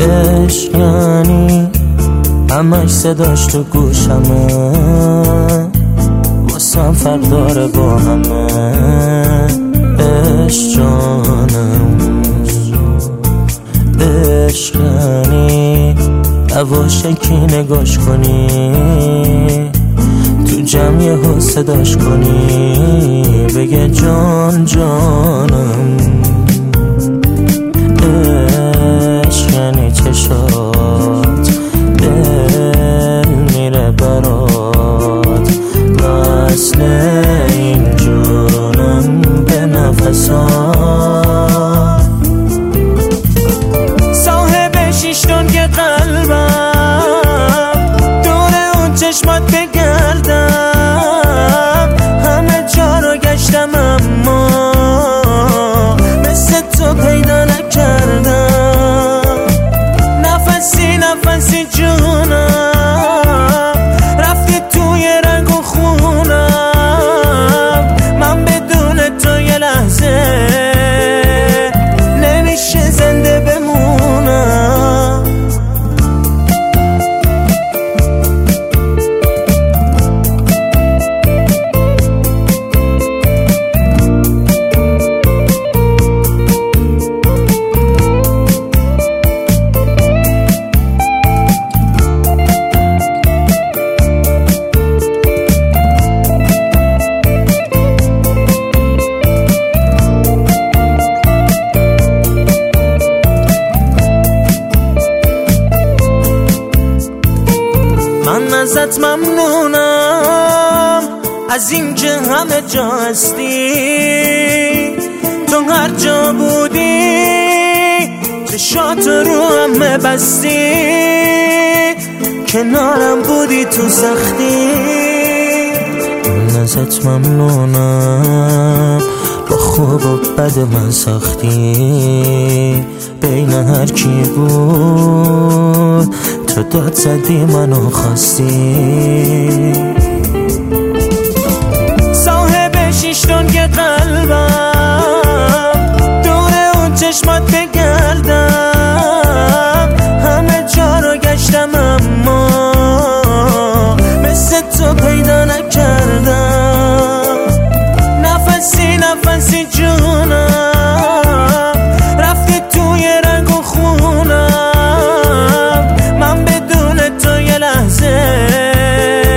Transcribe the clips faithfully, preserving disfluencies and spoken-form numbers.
عشق یعنی همش صداش تو گوشمه، واسم فرق داره با همه. عشق جانم، عشق یعنی یواشکی نگاش کنی، تو جمع یهو صداش کنی، بگه جان جانم. عشق یعنی چشات دل میره برات، وصل این جانم به نفسات. صاحب شیشتون که قلبم دور اون چشمات بگردم، همه جا رو گشتم اما مثل تو پیدا نکردم. نفسی نفسی جونم رفتی توی رنگ و خونم، من بدون تو یه لحظه نمیشه زنده بمونم. من ازت ممنونم از این که همه جا هستی، تو هر جا بودی چشات رو همه بستی، کنارم بودی تو سختی. من ازت ممنونم با خوب و بد من ساختی، بین هر کی بود تو داد زدی منو خواستی. صاحب شیشتون که قلبم دور اون چشمات بگردم، همه جا رو گشتم اما مثل تو پیدا نکردم. نفسی نفسی جونم رفتی توی رنگ و خونم، من بدون تو یه لحظه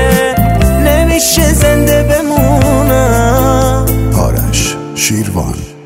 نمیشه زنده بمونم. آرش شیروان.